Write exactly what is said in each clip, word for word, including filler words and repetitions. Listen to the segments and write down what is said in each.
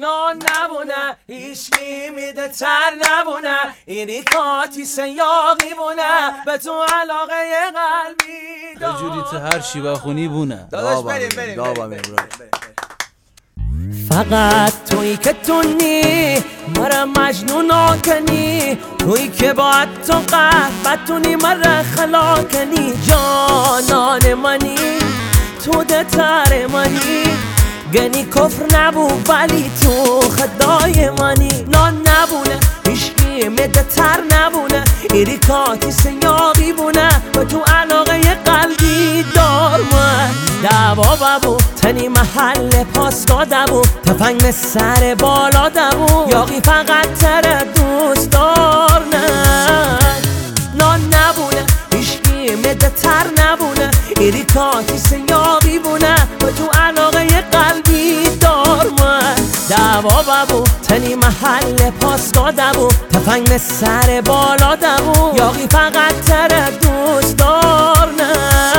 نان نبونه هیچکی میده تر نبونه اینی کاتی سیاقی بونه به تو علاقه قلبی یه جوری تو هر چی بخونی بونه. داداش بریم بریم بریم فقط تویی که تونی مرا مجنون کنی، تویی که باید تو قهر بتونی مرا خلا کنی. جانان منی تو دتر منی، گنی کفر نبو ولی تو خدای منی. نان نبونه هیچکی مده تر نبونه ایری کاتی سیاقی بونه و تو علاقه قلبی دار من. دعوا ببو تنی محل پاسگاه دبو تفنگ سر بالا دبو یاقی فقط تر دوست دار نه. نان نبونه هیچکی مده تر نبونه ایری کاتی سیاقی بونه و تو علاقه قلبی دار من. دعوا ببو تنی محل پاسگاه دبو تفنگ سر بالا دبو یاقی فقط تر دوست دار نه.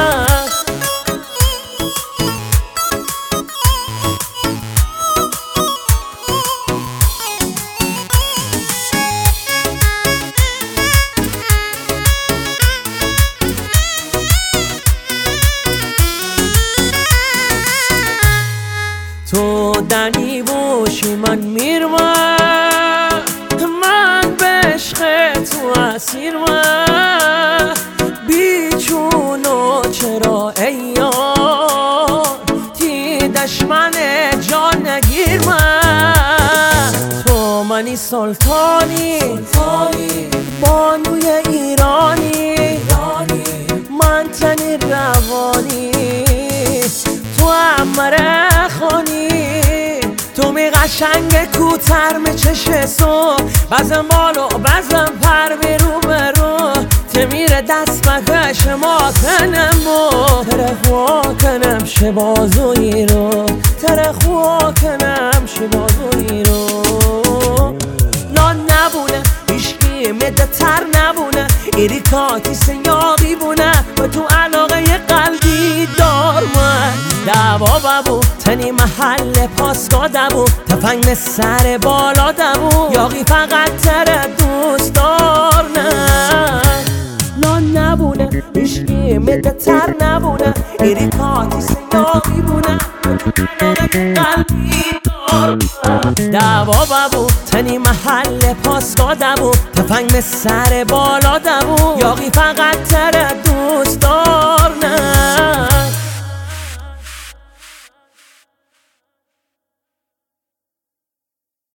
تو دنی بوشی من میرم، من به عشق تو اسیر من. بیچونو چرا ایار تی دشمن جان نگیر من. تو منی سلطانی بانوی ایرانی، من تنی روانی تو امره خانی. تو می قشنگ کوتر می چشه سو بزن بالو بزن پر برو برو تمیر دست بکش ما کنم و ترخوا کنم شبازوی رو ترخوا کنم شبازوی رو. نان نبونه هیچکی مده تر نبونه ایری کاتی سیاقی بونه و تو علاقه قلبی دار من. دعوا ببو تنی محل پاسگاه دبو تفنگ سر بالا دبو یاقی فقط تر دوست دار نه. نان نبونه هیچکی مده تر نبونه ایری کاتی سیاقی بونه قلبی دار من. دعوا ببو تنی محل پاسگاه دبو تفنگ سر بالا دبو یاقی فقط تر دوست دار نه.